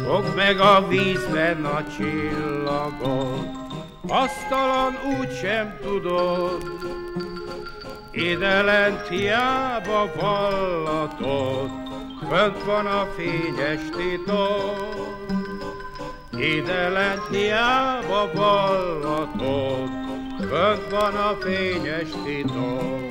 fogd meg a vízben a csillagot, asztalan úgysem tudod, idellent hiába vallatod, fönt van a fényes titok. Idellent hiába vallatod, fönt van a fényes titok.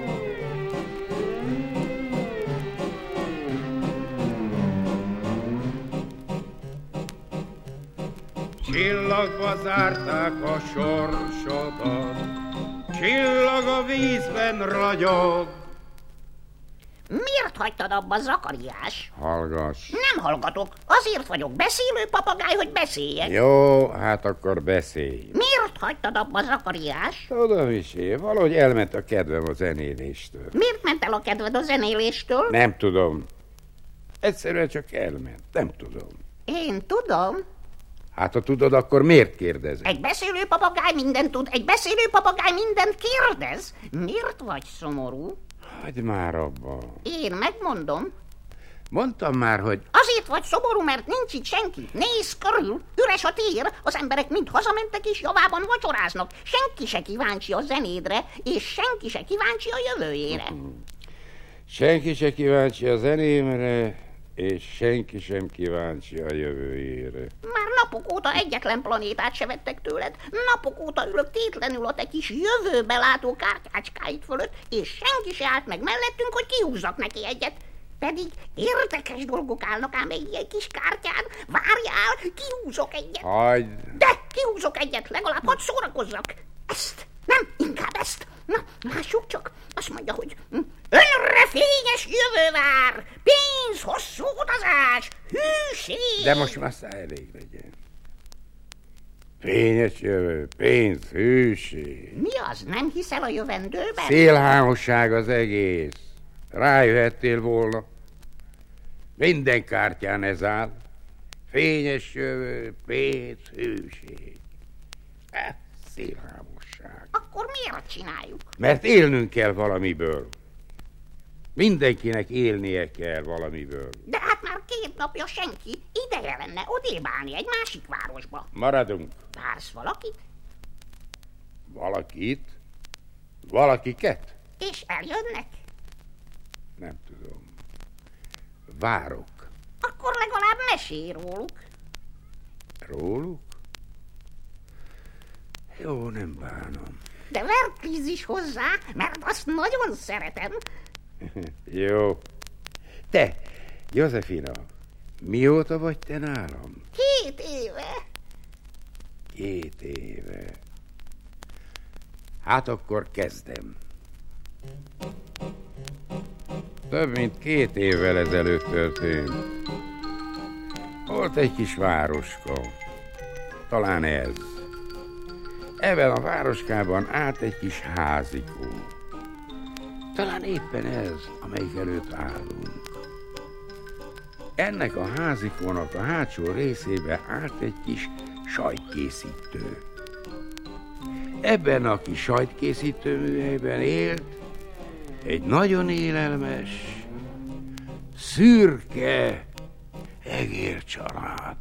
Csillagba zárták a sorsodat, csillag a vízben ragyog. Miért hagytad abba, Zakariás? Hallgass. Nem hallgatok. Azért vagyok beszélő papagáj, hogy beszéljek. Jó, hát akkor beszélj. Miért hagytad abba, Zakariás? Tudom is én, valahogy elment a kedvem a zenéléstől. Miért ment el a kedved a zenéléstől? Nem tudom. Egyszerűen csak elment. Nem tudom. Én tudom. Hát ha tudod, akkor miért kérdezed? Egy beszélő papagáj mindent tud, egy beszélő papagáj mindent kérdez. Miért vagy szomorú? Hagyd már abba. Én megmondom. Mondtam már, hogy... Azért vagy szomorú, mert nincs itt senki. Nézz körül, üres a tér, az emberek mind hazamentek és javában vacsoráznak. Senki se kíváncsi a zenédre, és senki se kíváncsi a jövőjére. Senki se kíváncsi a zenémre, és senki sem kíváncsi a jövőjére. Már napok óta egyetlen planétát se vettek tőled. Napok óta ülök tétlenül a te kis jövőbe látó kártyácskáid fölött, és senki se állt meg mellettünk, hogy kihúzzak neki egyet. Pedig érdekes dolgok állnak ám egy ilyen kis kártyán. Várjál, kihúzok egyet. Hagyd! De kihúzok egyet, legalább hadd szórakozzak. Ezt, nem, inkább ezt. Na, lássuk csak. Azt mondja, hogy önre fényes jövő vár, pénz, hosszú utazás, hűség. De most már elég legyen. Fényes jövő, pénz, hűség. Mi az, nem hiszel a jövendőben? Szélhámosság az egész. Rájöhettél volna. Minden kártyán ez áll. Fényes jövő, pénz, hűség. Szélhámosság. Akkor miért csináljuk? Mert élnünk kell valamiből. Mindenkinek élnie kell valamiből. De hát már 2 napja senki. Ideje lenne odébb állni egy másik városba. Maradunk. Vársz valakit? Valakit? Valakiket? És eljönnek? Nem tudom. Várok. Akkor legalább mesélj róluk. Róluk? Jó, nem bánom. De verkíz is hozzá, mert azt nagyon szeretem. Jó. Te, Józsefina, mióta vagy te nálam? 2 éve. 2 éve. Hát akkor kezdem. Több mint 2 évvel ezelőtt történt. Volt egy kis városka. Talán ez. Ebben a városkában állt egy kis házikó. Talán éppen ez, amelyik előtt állunk. Ennek a házikónak a hátsó részébe állt egy kis sajtkészítő. Ebben a kis sajtkészítő műhelyben élt egy nagyon élelmes, szürke egércsalád.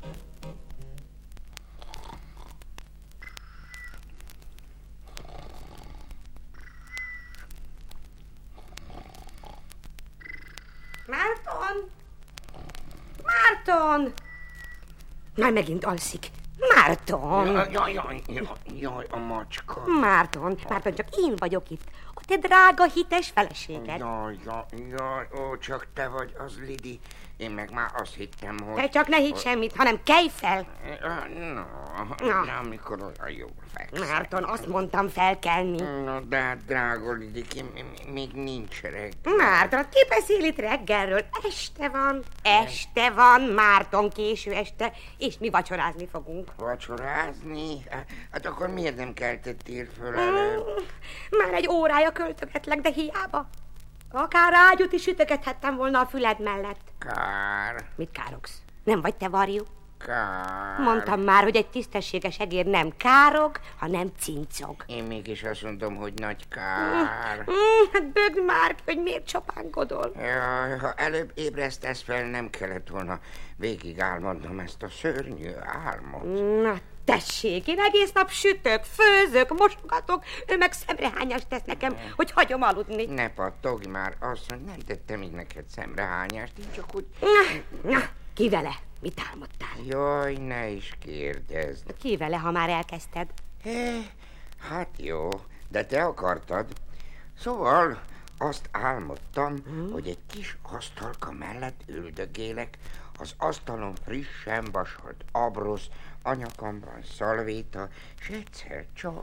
Márton! Márton! Már megint alszik. Márton! Jaj, a macska. Márton, csak én vagyok itt. A te drága, hites feleséged. Jaj, ó, csak te vagy az, Lidi. Én meg már azt hittem, hogy... Te csak ne hidd semmit, hanem kelj fel. Na, amikor olyan jól fekszem. Márton, azt mondtam felkelni. Na, de hát, drága Lidiki, még nincs reggel. Márton, ki beszél itt reggelről? Este van. Este van, Márton, késő este, és mi vacsorázni fogunk. Vacsorázni? Hát akkor miért nem keltettél föl előbb? Már egy órája költögetlek, de hiába. Akár ágyút is ütögethettem volna a füled mellett. Kár. Mit károgsz? Nem vagy te varjú? kár. Mondtam már, hogy egy tisztességes egér nem károg, hanem cincog. Én mégis azt mondom, hogy nagy kár. Hát bögd már ki, hogy miért csapánkodol. Jaj, ha előbb ébresztesz fel, nem kellett volna végig álmodnom ezt a szörnyű álmot. Na, tessék, én egész nap sütök, főzök, mosogatok, ő meg szemrehányást tesz nekem, hogy hagyom aludni. Ne pattogj már, azt, hogy nem tettem így neked szemrehányást, én csak úgy... Na, ki vele? Mit álmodtál? Jaj, ne is kérdezd. Ki vele, ha már elkezdted? Hát jó, de te akartad. Szóval azt álmodtam, hogy egy kis asztalka mellett üldögélek, az asztalon frissen vasolt abrosz, anyakamban szalvéta, és egyszer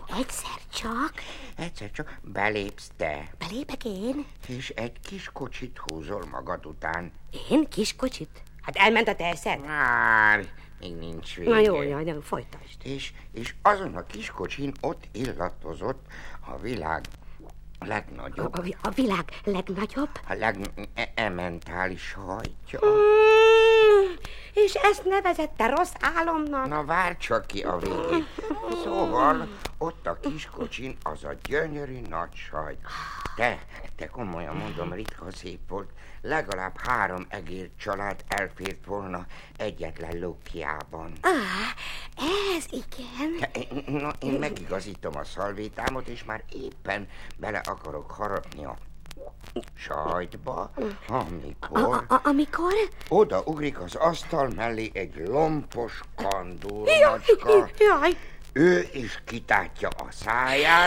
csak belépsz te. Belépek én? És egy kis kocsit húzol magad után. Én? Kis kocsit? Hát elment a terszed? Már, még nincs vége. Na jó, folytasd. És azon a kis kocsin ott illatozott a világ legnagyobb. A világ legnagyobb? A legementális hajtja. És ezt nevezette rossz álomnak? Na várj csak ki a végén. Szóval ott a kis kocsin az a gyönyörű nagy sajt. Te komolyan mondom, ritka szép volt. Legalább 3 egér család elfért volna egyetlen lókjában. Ez igen. Na, én megigazítom a szalvétámot, és már éppen bele akarok harapni a sajtba, amikor odaugrik az asztal mellé egy lompos kandúrmacska. Jaj. Ő is kitátja a száját,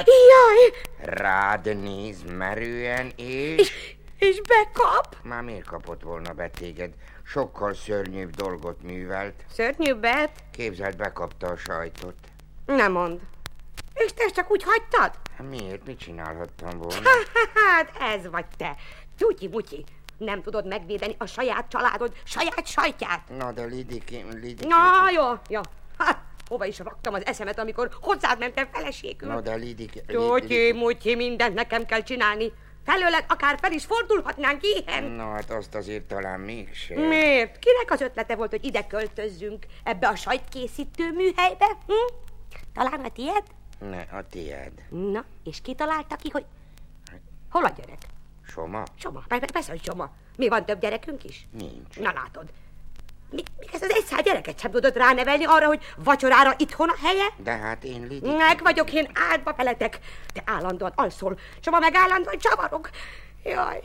rád néz merően, és bekap? Már miért kapott volna be téged? Sokkal szörnyűbb dolgot művelt. Szörnyűbbet? Képzeld, bekapta a sajtot. Nem mondd. És te csak úgy hagytad? Miért? Mit csinálhattam volna? Hát ez vagy te. Tyutyi-mutyi. Nem tudod megvédeni a saját családod, saját sajtját. Na, de Lidikém. Na, jó. Hát, hova is raktam az eszemet, amikor hozzád mentem feleségül? Na, de Lidikém... Tyutyi-mutyi, mindent nekem kell csinálni. Felőled akár fel is fordulhatnánk ilyen. Na, hát azt azért talán mégsem. Miért? Kinek az ötlete volt, hogy ide költözzünk? Ebbe a sajtkészítő műhelybe? Talán a tiéd? Ne, a tiéd. Na, és ki találta ki, hogy... Hol a gyerek? Soma? Soma, persze, hogy Soma. Mi van, több gyerekünk is? Nincs. Na látod. Még ezt az 100 gyereket sem tudod ránevelni arra, hogy vacsorára itthon a helye? De hát én Lidikém... Meg vagyok én áldva veletek. Te állandóan alszol, Soma meg állandóan csavarog. Jaj,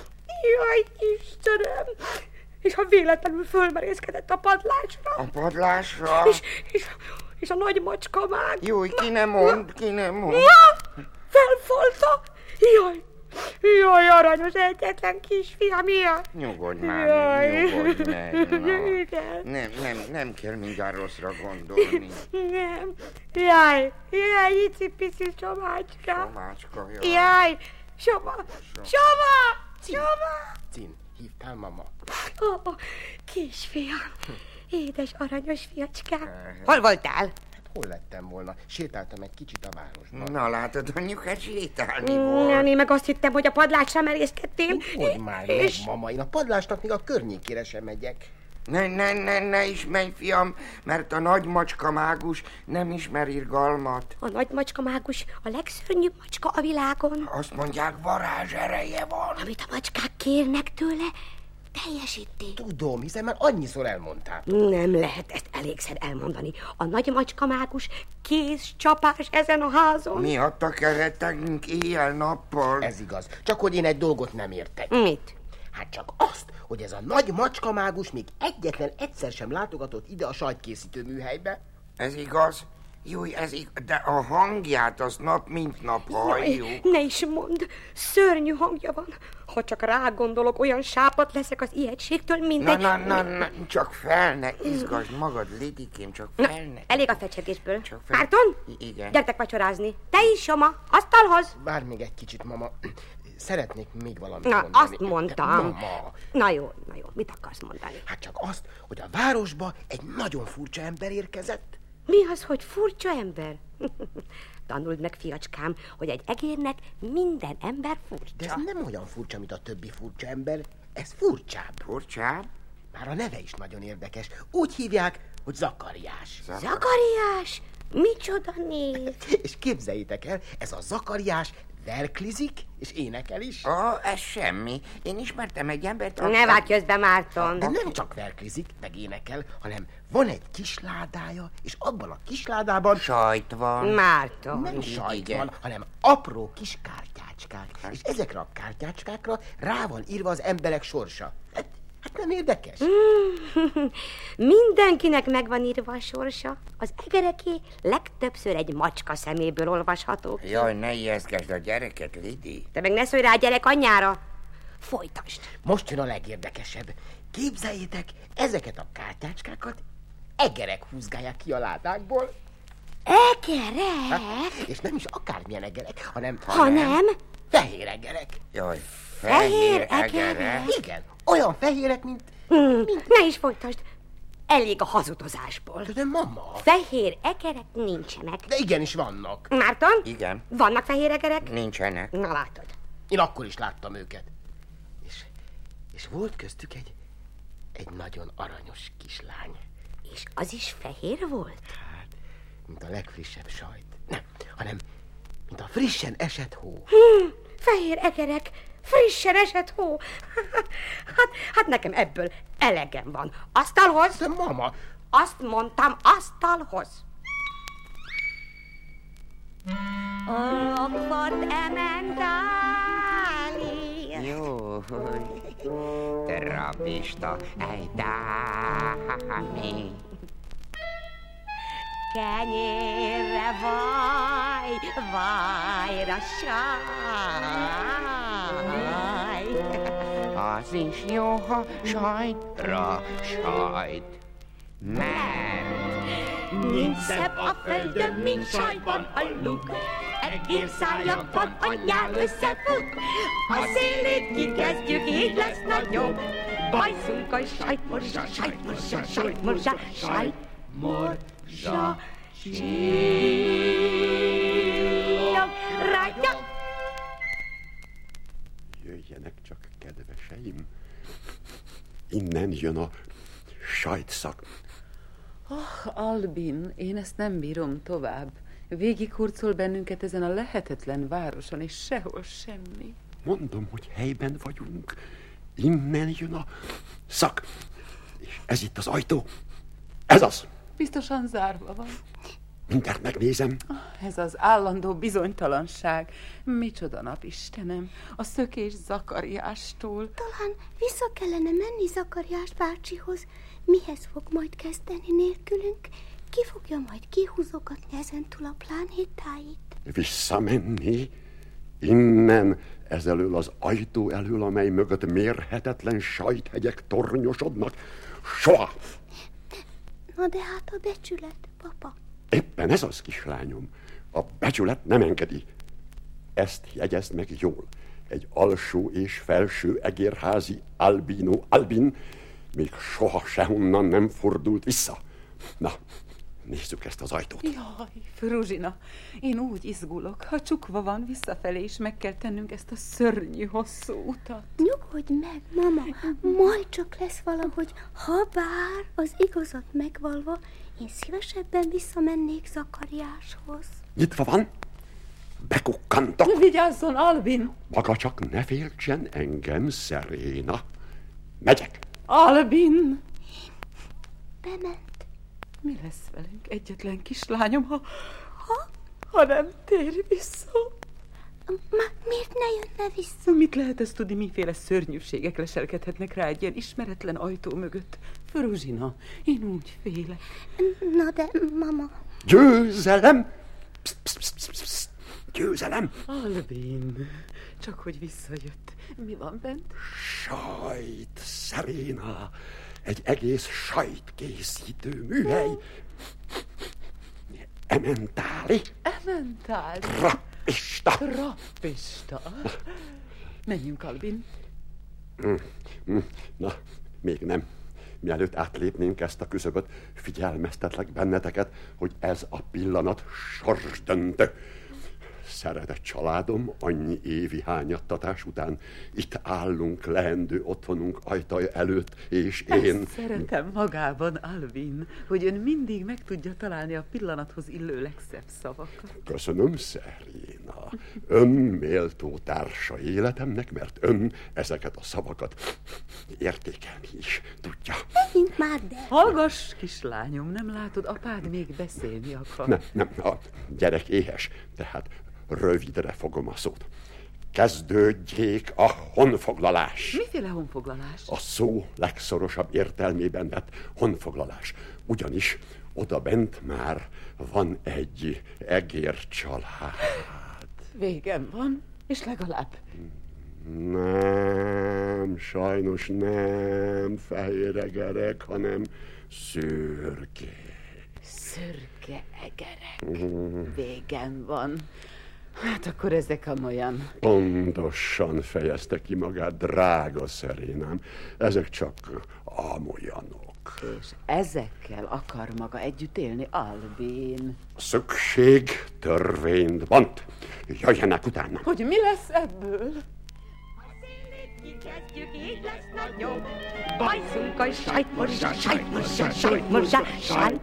Istenem. És ha véletlenül fölmerészkedett a padlásra. A padlásra? És a nagy macska már... Jó, ki nem mond. Felfolta. Jaj, aranyos egyetlen kisfiam, ilyen. Nyugodj már, nyugodj meg. Igen. Nem kell mindjárt rosszra gondolni. Nem. Jaj, icipici Somácska. Somácska, Jaj, Soma. Cin, hívtál mama? Kisfiam. Édes aranyos fiacskám. Hol voltál? Hol lettem volna? Sétáltam egy kicsit a városban. Na látod, anyukát sétálni volt. Én meg azt hittem, hogy a padlásra merészkedtél. Hogy már meg, mama, én a padlásnak még a környékére sem megyek. Ne is menj, fiam, mert a nagy macska mágus nem ismer irgalmat. A nagy macska mágus a legszörnyűbb macska a világon. Azt mondják, varázs ereje van. Amit a macskák kérnek tőle, teljesíti. Tudom, hiszen már annyiszor elmondtál. Nem lehet ezt elégszer elmondani. A nagy macska mágus kézcsapás ezen a házon. Mi adtak kerettegünk éjjel-nappal? Ez igaz, csak hogy én egy dolgot nem értek. Mit? Hát csak azt, hogy ez a nagy macska mágus még egyetlen egyszer sem látogatott ide a sajtkészítő műhelybe. Ez igaz? Jó, ez igaz, de a hangját az nap mint nap halljuk. Ne is mondd, szörnyű hangja van. Ha csak rágondolok, olyan sápat leszek az ijegységtől, mindegy. Na, csak fel ne izgasd magad, Lidikém, csak fel ne. Elég a fecsegésből. Fel... Márton? Igen. Gyertek vacsorázni. Te is, Soma, asztalhoz. Várj még egy kicsit, mama. Szeretnék még valamit mondani. mondani. Azt mondtam. Mama. Na jó, mit akarsz mondani? Hát csak azt, hogy a városba egy nagyon furcsa ember érkezett. Mi az, hogy furcsa ember? Tanuld meg, fiacskám, hogy egy egérnek minden ember furcsa. De ez nem olyan furcsa, mint a többi furcsa ember. Ez furcsább. Furcsább? Már a neve is nagyon érdekes. Úgy hívják hogy Zakariás. Zakariás? Micsoda név? És képzeljétek el, ez a Zakariás verklizik és énekel is. Ez semmi. Én ismertem egy embert, Ne vágj közbe, Márton. De nem csak verklizik, meg énekel, hanem van egy kisládája, és abban a kisládában sajt van. Márton. nem sajt igen. van, hanem apró kis kártyácskák. És ezekre a kártyácskákra rá van írva az emberek sorsa. Hát nem érdekes? Mindenkinek megvan írva a sorsa. Az egereké legtöbbször egy macska szeméből olvasható ki. Jaj, ne ijesztgesd a gyereket, Lidi. Te meg ne szólj rá a gyerek anyjára. Folytasd. Most jön a legérdekesebb. Képzeljétek, ezeket a kártyácskákat egerek húzgálják ki a ládákból. Egerek? És nem is akármilyen egerek, hanem fehér egerek. Jaj, Fehér egere. Igen, olyan fehérek, mint... Ne is folytasd. Elég a hazudozásból. De mama... Fehér egerek nincsenek. De igenis vannak. Márton? Igen. Vannak fehér egerek? Nincsenek. Na látod. Én akkor is láttam őket. És volt köztük egy nagyon aranyos kislány. És az is fehér volt? Hát, mint a legfrissebb sajt. Nem, hanem mint a frissen esett hó. Fehér egerek, frissen esett hó. Hát nekem ebből elegem van. Asztalhoz? De mama... Azt mondtam, asztalhoz. Rockford Emmentáli. Jó, rabista, dámi. Kenyérre vaj, vajra sáj. Az is jó, ha sajtra sajt. Mert Nincs szebb a földön, mint sajtban a luk. Egérszájakban a nyál összefut. A szélét kikezdjük, így lesz nagyobb. Bajszunk a sajtmorzsa, sajtmorzsa, sajtmorzsa, sajtmorzsa, csillog, ragyog. Jöjjenek csak, kedveseim. Innen jön a sajtszak. Albin, én ezt nem bírom tovább. Végighurcol bennünket ezen a lehetetlen városon, és sehol semmi. Mondom, hogy helyben vagyunk. Innen jön a szak. És ez itt az ajtó. Ez az. Biztosan zárva van. Mindjárt megnézem. Ez az állandó bizonytalanság. Micsoda nap, Istenem, a szökés Zakariástól. Talán vissza kellene menni Zakariás bácsihoz. Mihez fog majd kezdeni nélkülünk? Ki fogja majd kihúzogatni ezentúl a planétáit? Visszamenni? Innen, ezelől az ajtó elől, amely mögött mérhetetlen sajthegyek tornyosodnak. Soha! Na de hát a becsület, papa. Éppen ez az, kislányom. A becsület nem engedi. Ezt jegyezd meg jól. Egy alsó és felső egérházi albino Albin még soha sehonnan nem fordult vissza. Na, nézzük ezt az ajtót. Jaj, Fruzsina, én úgy izgulok. Ha csukva van, visszafelé is meg kell tennünk ezt a szörnyű hosszú utat. Nyugodj meg, mama. Majd csak lesz valahogy, ha bár az igazat megvalva, én szívesebben visszamennék Zakariáshoz. Nyitva van? Bekukkantok. Vigyázzon, Albin! Maga csak ne féltsen engem, Szeréna. Megyek. Albin! Bement. Mi lesz velünk, egyetlen kislányom, ha nem tér vissza? Miért ne jönne vissza? Mit lehet ezt tudni, miféle szörnyűségek leselkedhetnek rá egy ilyen ismeretlen ajtó mögött? Fruzsina, én úgy félek. Na de, mama... Győzelem! Psst, psst, psst, psst, psst. Győzelem! Albin, csak hogy visszajött. Mi van bent? Sajt, Szeréna. Egy egész sajtkészítő műhely. Emmentáli. Emmentáli. Trappista. Trappista. Menjünk, Albin. Na, még nem. Mielőtt átlépnénk ezt a küszöböt, figyelmeztetlek benneteket, hogy ez a pillanat sorsdöntő. Szeretett családom, annyi évi hányattatás után itt állunk leendő otthonunk ajtaja előtt, és én... Ezt szeretem magában, Alvin, hogy ön mindig meg tudja találni a pillanathoz illő legszebb szavakat. Köszönöm, Szeréna. Ön méltó társa életemnek, mert ön ezeket a szavakat értékelni is tudja. Menjünk már, de... Hallgass, kislányom, nem látod, apád még beszélni akar. Nem, a gyerek éhes, tehát rövidre fogom a szót. Kezdődjék a honfoglalás. Miféle honfoglalás? A szó legszorosabb értelmében vett honfoglalás. Ugyanis oda bent már van egy egércsalád. Végem van, és legalább. Nem, sajnos nem fehéregerek, hanem szürke. Szürke egerek. Végem van. Hát akkor ezek amolyan. Pontosan fejezte ki magát, drága Szerénám. Ezek csak amolyanok. És ezekkel akar maga együtt élni, Alvin? Szükség törvényt bont. Jöjjenek utána. Hogy mi lesz ebből? Kezdjük, így lesz nagyobb. Bajszunk a sajtmorzsá, sajtmorzsá, sajtmorzsá, sajt...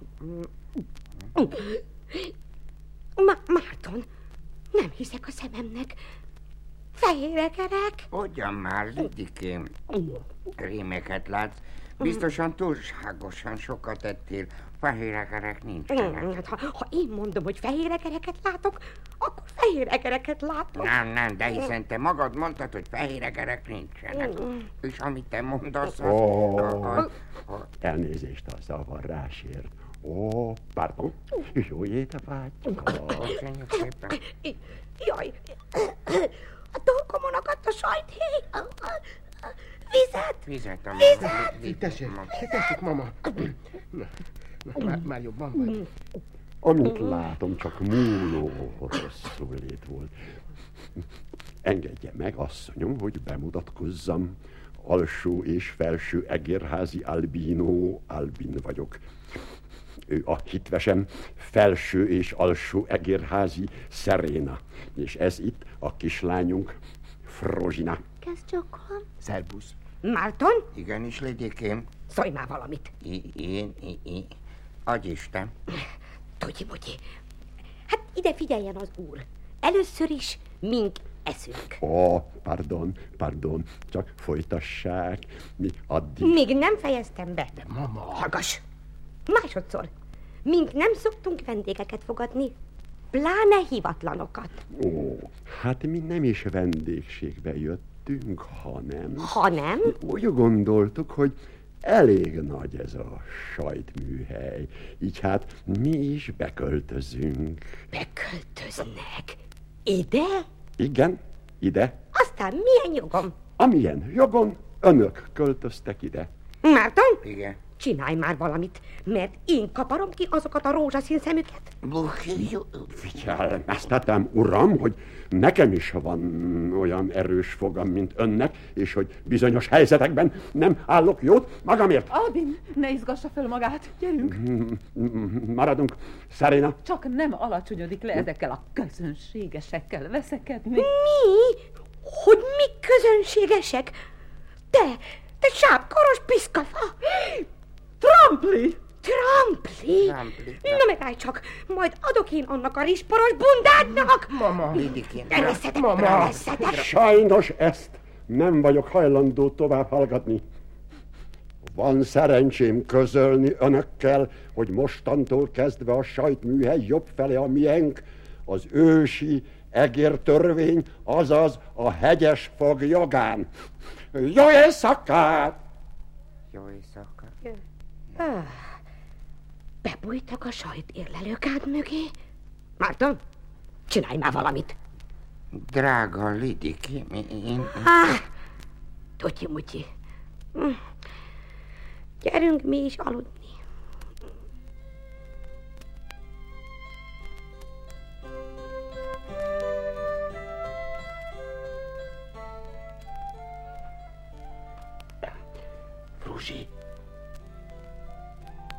Márton, nem hiszek a szememnek. Fehér egerek. Ugyan már, Lidikém, rémeket látsz. Biztosan túlságosan sokat ettél. Fehér egerek nincsenek. Ha én mondom, hogy fehér egereket látok, akkor fehér egereket látok. Nem, de hiszen te magad mondtad, hogy fehér egerek nincsenek. És amit te mondasz, Elnézést a zavarásért. Pardon. Jó éte vágyka. Köszönjük szépen. Jaj, a torkomon akadt a sajthéj. Vizet. Tessék, mama. Már jobban vagy. Amit látom, csak múló rosszul lét volt. Engedje meg, asszonyom, hogy bemutatkozzam. Alsó és felső egérházi Albin vagyok. Ő a hitvesem, felső és alsó egérházi Szeréna. És ez itt a kislányunk, Frozsina. Kezd csokkolom. Szerbusz. Márton, Igenis, Lidikém. szólj már valamit. Én. Adj Isten. Tudj-bugyi. Hát ide figyeljen az úr. Először is mink eszünk. Pardon, csak folytassák. Mi addig... Még nem fejeztem be. De mama... Hallgass! Másodszor. Mink nem szoktunk vendégeket fogadni, pláne hivatlanokat. Hát mi nem is vendégségbe jöttünk, hanem... Hanem? Úgy gondoltuk, hogy elég nagy ez a sajtműhely, így hát mi is beköltözünk. Beköltöznek? Ide? Igen, ide. Aztán milyen jogom? Amilyen jogon önök költöztek ide. Márton? Igen. Csinálj már valamit, mert én kaparom ki azokat a rózsaszín szemüket. Figyelmeztetem, uram, hogy nekem is van olyan erős fogam, mint önnek, és hogy bizonyos helyzetekben nem állok jót magamért. Albin, ne izgassa fel magát, gyerünk. Maradunk, Szeréna. Csak nem alacsonyodik le ezekkel a közönségesekkel veszekedni. Mi? Hogy mi közönségesek? Te sápkoros piszkafa! Trampli! Trampli? Na megállj csak, majd adok én annak a risporos bundádnak! Mama! Lidikém. Mama! Sajnos ezt nem vagyok hajlandó tovább hallgatni. Van szerencsém közölni önökkel, hogy mostantól kezdve a sajtműhely jobb fele a miénk, az ősi egértörvény, azaz a hegyes fog jogán. Jó éjszakát! Jó éjszaka. Bebújtak a sajt érlelőkád mögé? Márton, csinálj már valamit. Drága Lidikém, én... Tutyi-mutyi. Gyerünk mi is aludni.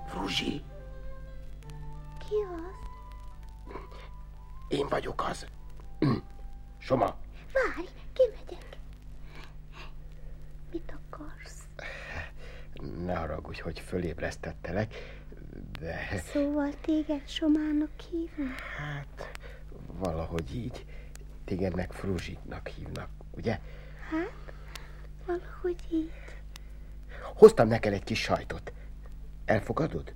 Fruzsi! Ki az? Én vagyok az. Soma! Várj, kimegyek. Mit akarsz? Ne haragudj, hogy fölébresztettelek, de... Szóval téged Somának hívnak? Hát, valahogy így. Téged meg Fruzsitnak hívnak, ugye? Hát, valahogy így. Hoztam neked egy kis sajtot. Elfogadod?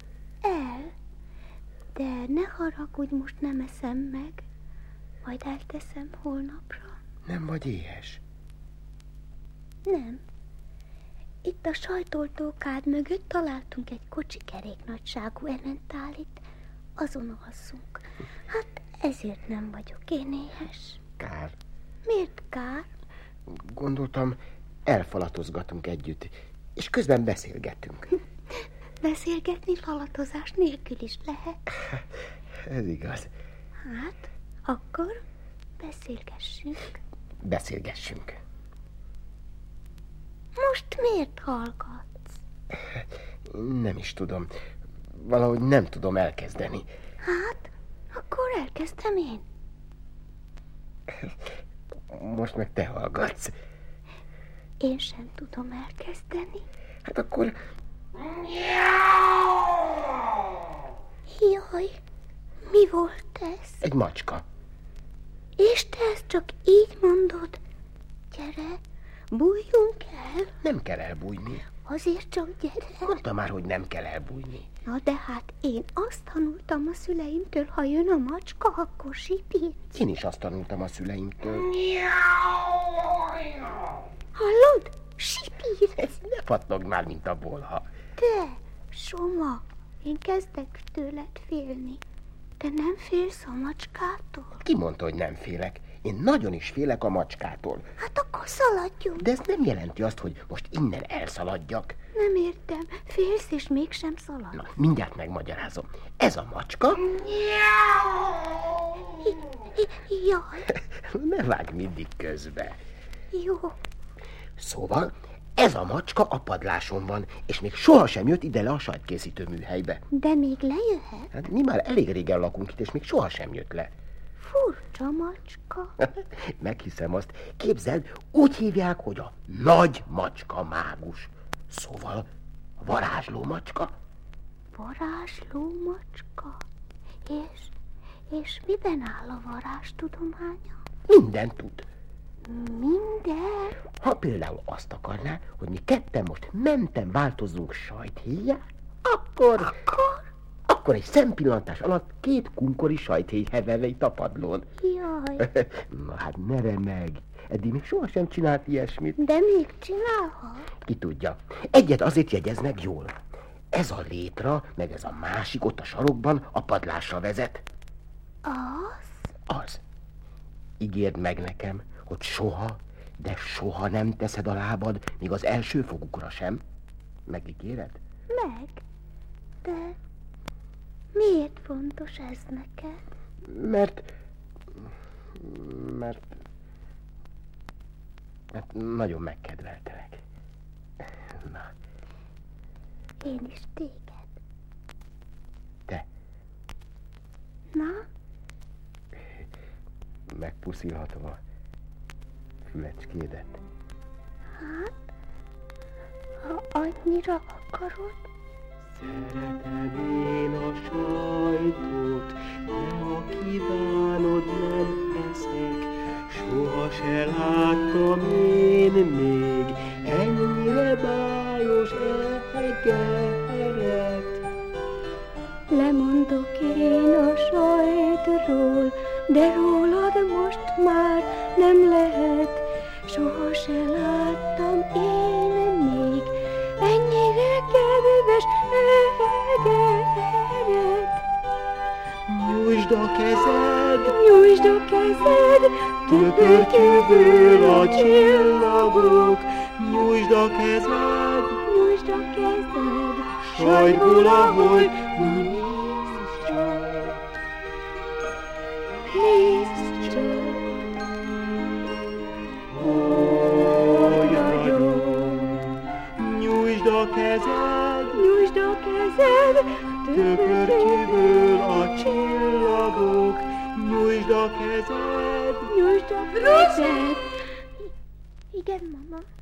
De ne haragudj, most nem eszem meg. Majd elteszem holnapra. Nem vagy éhes? Nem. Itt a sajtoltókád mögött találtunk egy kocsikerék nagyságú ementálit. Azon alszunk. Hát ezért nem vagyok én éhes. Kár. Miért kár? Gondoltam, elfalatozgatunk együtt, és közben beszélgetünk. Beszélgetni falatozás nélkül is lehet. Ez igaz. Hát, akkor beszélgessünk. Beszélgessünk. Most miért hallgatsz? Nem is tudom. Valahogy nem tudom elkezdeni. Hát, akkor elkezdem én. Most meg te hallgatsz. Én sem tudom elkezdeni. Hát akkor... Jaj, mi volt ez? Egy macska. És te ezt csak így mondod? Gyere, bújjunk el. Nem kell elbújni. Azért csak gyere. Mondta már, hogy nem kell elbújni. Na de hát én azt tanultam a szüleimtől, ha jön a macska, akkor sipíts. Én is azt tanultam a szüleimtől. Hallod? Sipíts. Ne pattogd már, mint a bolha. Te, Soma, én kezdek tőled félni. Te nem félsz a macskától? Ki mondta, hogy nem félek? Én nagyon is félek a macskától. Hát akkor szaladjunk. De ez nem jelenti azt, hogy most innen elszaladjak. Nem értem. Félsz és mégsem szalad. Na, mindjárt megmagyarázom. Ez a macska... Jaj. Ne vágj mindig közbe. Jó. Szóval, ez a macska a padláson van, és még sohasem jött ide le a sajtkészítő műhelybe. De még lejöhet? Hát mi már elég régen lakunk itt, és még sohasem jött le. Furcsa macska. Meghiszem azt. Képzeld, úgy hívják, hogy a nagy macska mágus. Szóval varázsló macska. Varázsló macska? És miben áll a varázstudománya? Mindent tud. Minden? Ha például azt akarná, hogy mi ketten most mentem változzunk sajthéjjá, akkor egy szempillantás alatt 2 kunkori sajthéj heverne itt a padlón. Jaj. Na hát ne remegj. Eddig még sohasem csinált ilyesmit. De még csinálhat. Ki tudja. Egyet azért jegyez meg jól. Ez a létra, meg ez a másik ott a sarokban a padlásra vezet. Az. Ígérd meg nekem, hogy soha, de soha nem teszed a lábad, még az első fogukra sem. Megígéred? Meg. De miért fontos ez neked? Mert nagyon megkedveltelek. Na. Én is téged. Te. Na? Megpuszilhatom a fülecskédet. Hát, ha annyira akarod. Szeretem én a sajtot, de ha kívánod, nem eszek. Soha se láttam én még ennyire bájos egeret. Lemondok én a sajtról, de rólad most már nem lehet. Soha se láttam én még ennyire kedves egeret. Nyújtsd a kezed, nyújtsd a kezed, töpörtyűből a csillagok. Nyújtsd a kezed, nyújtsd a kezed, sajtból ahogy nézd csak. Nyújtsd a kezed, nyújtsd a kezed, töpörtyűből a csillagok. Nyújtsd a kezed, nyújtsd Rózsát! Igen, mama.